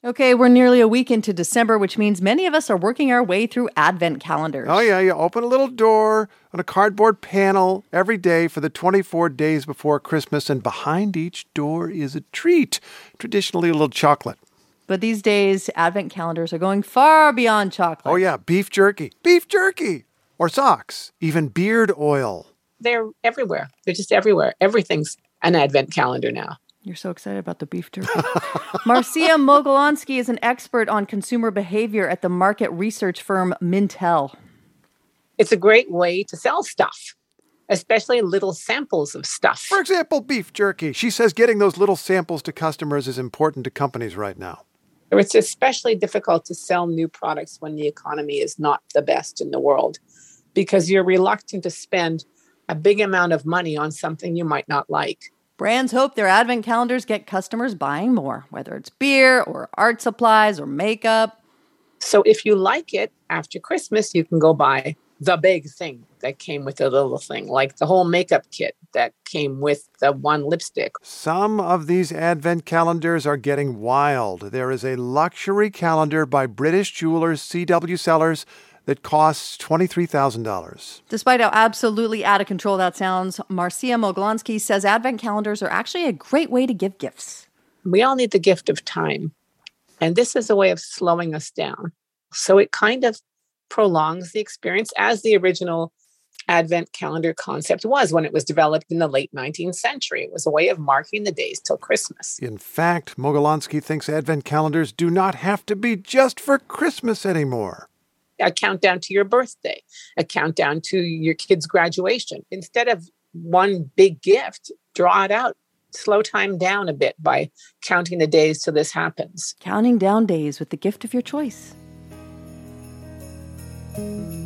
Okay, we're nearly a week into December, which means many of us are working our way through Advent calendars. Oh, yeah, you open a little door on a cardboard panel every day for the 24 days before Christmas, and behind each door is a treat, traditionally a little chocolate. But these days, Advent calendars are going far beyond chocolate. Oh, yeah, beef jerky, or socks, even beard oil. They're everywhere. They're just everywhere. Everything's an Advent calendar now. You're so excited about the beef jerky. Marcia Mogilonsky is an expert on consumer behavior at the market research firm Mintel. It's a great way to sell stuff, especially little samples of stuff. For example, beef jerky. She says getting those little samples to customers is important to companies right now. It's especially difficult to sell new products when the economy is not the best in the world, because you're reluctant to spend a big amount of money on something you might not like. Brands hope their Advent calendars get customers buying more, whether it's beer or art supplies or makeup. So if you like it, after Christmas, you can go buy the big thing that came with the little thing, like the whole makeup kit that came with the one lipstick. Some of these Advent calendars are getting wild. There is a luxury calendar by British jewelers C.W. Sellers that costs $23,000. Despite how absolutely out of control that sounds, Marcia Mogilonsky says Advent calendars are actually a great way to give gifts. We all need the gift of time. And this is a way of slowing us down. So it kind of prolongs the experience, as the original Advent calendar concept was when it was developed in the late 19th century. It was a way of marking the days till Christmas. In fact, Mogilonsky thinks Advent calendars do not have to be just for Christmas anymore. A countdown to your birthday, a countdown to your kid's graduation. Instead of one big gift, draw it out. Slow time down a bit by counting the days till this happens. Counting down days with the gift of your choice.